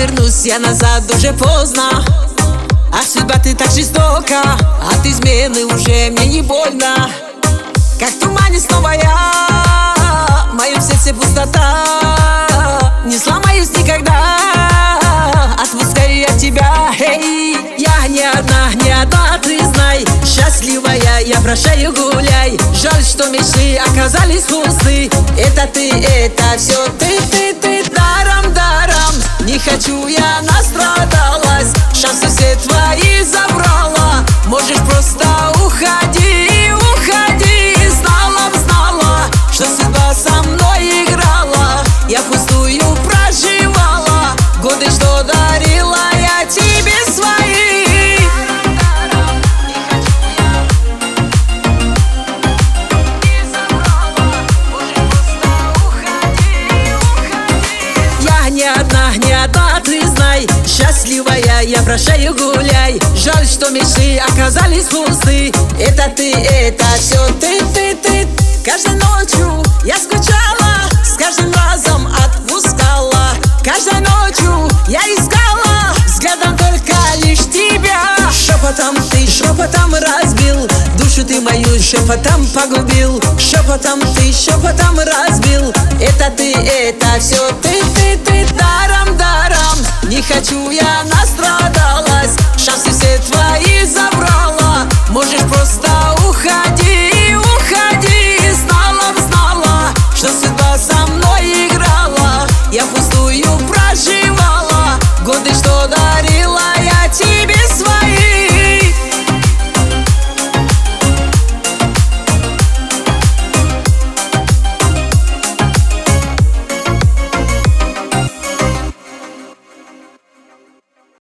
вернусь я назад, уже поздно. Ах, судьба, ты так жестока, от измены уже мне не больно. Как в тумане снова я, в моем сердце пустота. Не сломаюсь никогда, отпускаю я тебя. Эй, я не одна, ты знай. Счастливая, я прощаю, гуляй. Жаль, что мечты оказались пусты. Это ты, это все ты. Даром, не хочу, я настрадалась. Шансы все твои забрала. Можешь просто уходи. Знала, что судьба со мной играла. Я пустую проживала годы, что дарила я тебе свои. Я не одна, ты знай. Счастливая, я прощаю, гуляй. Жаль, что мечты оказались пусты. Это ты, это все ты. Каждой ночью я скучала, с каждым разом отпускала. Каждой ночью я искала, взглядом только лишь тебя. Шепотом ты, шепотом разбил душу ты мою, шепотом погубил. Шепотом ты, шепотом разбил. Это ты, это все ты. Даром, не хочу, я настрадалась. Шансы все твои забрала.